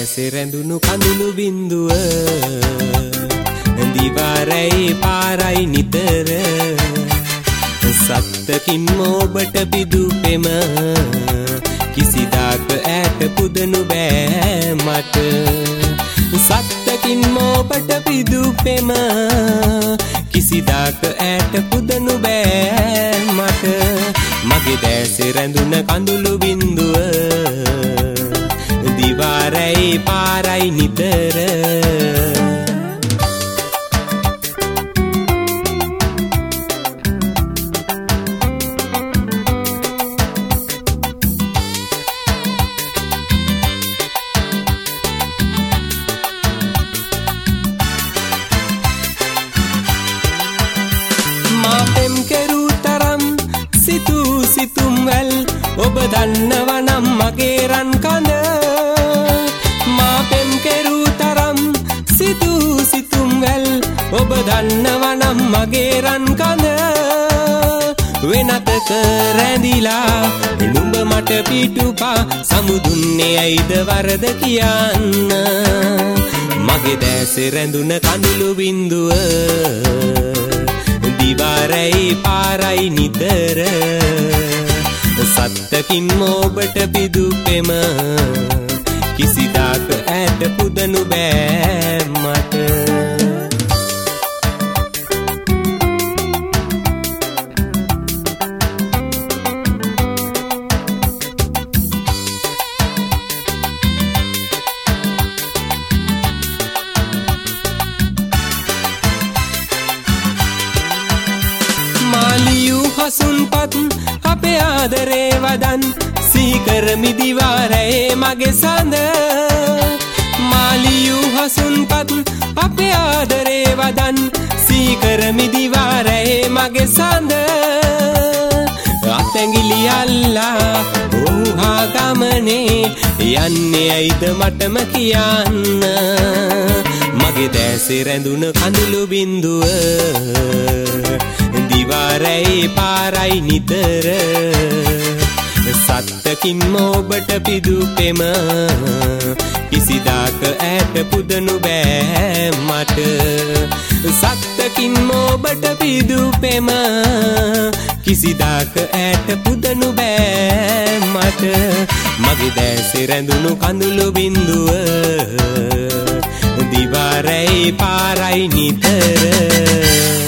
දැසේ රැඳුණු කඳුළු බින්දුව දිවාරයි පාරයි නිතර සත්තකින් ඔබට පිදු පෙම කිසිදාක ඈට පුදනු බෑ මට සත්තකින් ඔබට පිදු පෙම කිසිදාක ඈට පුදනු බෑ මට මගේ දැසේ රැඳුණ කඳුළු බින්දුව දිවාරයි පාරයි නිතර ඔබ දන්නවනම් මගේ රන් කඳ මා පෙම් කෙරූ තරම් සිතුම් වැල් ඔබ දන්නවනම් මගේ රන් කඳ වෙනතක රැඳිලා නුඹ මට පිටුපා සමුදුන්නේ ඇයිද වරද කියන්න මගේ දැසේ රැඳුණ කඳුළු බින්දුව දිවාරයි පාරයි නිතර සත්තකින් ඔබට පිදු පෙම කිසිදාක ඈට පුදනු බෑ මට මාලියු හසුන්පත් අපේ ආදරේ වදන් සීකරමි දිවාරයේ මගේ සඳ මාලියු හසුන්පත් අපේ ආදරේ වදන් සීකරමි දිවාරයේ මගේ සඳ අතැඟිලි අල්ලා ඕහා ගමනේ යන්නේ ඇයිද මටම කියන්න මගේ දැසේ රැඳුණ කඳුළු බින්දුව දිවාරයි පාරයි නිතර සත්තකින් ඔබට පිදු පෙම කිසිදාක ඈට පුදනු බෑ මට සත්තකින් ඔබට පිදු පෙම කිසිදාක ඈට පුදනු බෑ මට මගේ දැසේ රැඳුණු කඳුළු බින්දුව දිවාරයි පාරයි නිතර